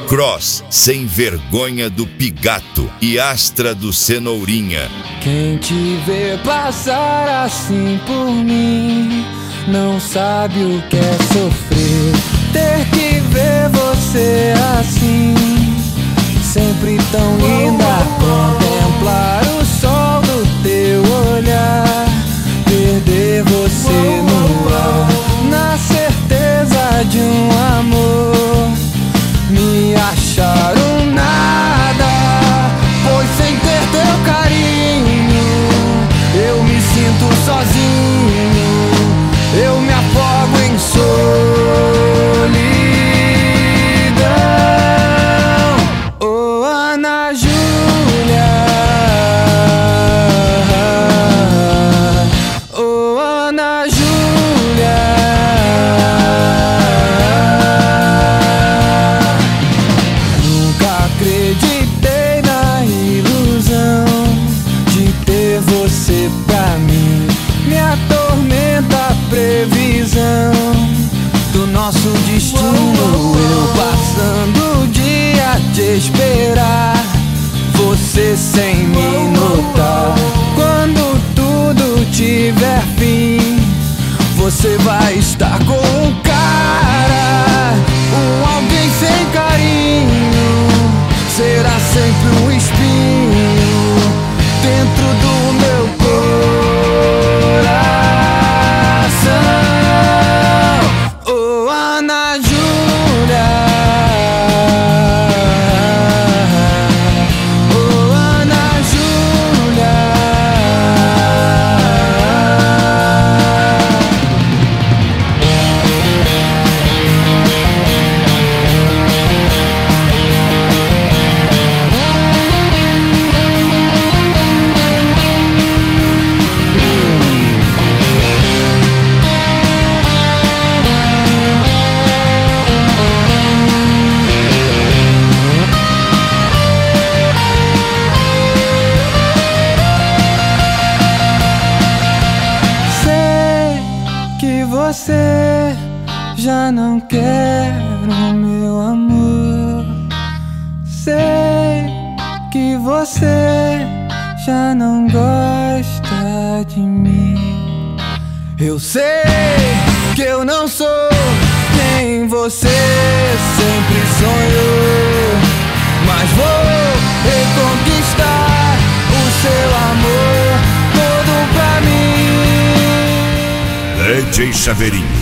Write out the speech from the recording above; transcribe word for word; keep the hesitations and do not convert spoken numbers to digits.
Cross, Sem Vergonha do Pigato e Astra do Cenourinha. Quem te vê passar assim por mim não sabe o que é sofrer. Ter que ver você assim, sempre tão linda. Contemplar o sol do teu olhar, perder você no ar, na certeza de um amor. Me acharam nada, pois sem ter teu carinho eu me sinto sozinho, eu me afogo em solidão. Oh, Ana Júlia, oh, Ana Júlia, nunca acreditei na ilusão de ter você pra mim. Me atormenta a previsão do nosso destino. Eu passando o dia a te esperar, você sem me notar. Quando tudo tiver fim, você vai estar com um cara, um alguém sem carinho. Será sempre um espinho dentro do meu coração. Oh, Ana Júlia, oh, Ana Júlia. Você já não quer o meu amor. Sei que você já não gosta de mim. Eu sei que eu não sou quem você sempre sonhou, mas vou reconquistar o seu amor todo pra mim. D J Chaveirinho.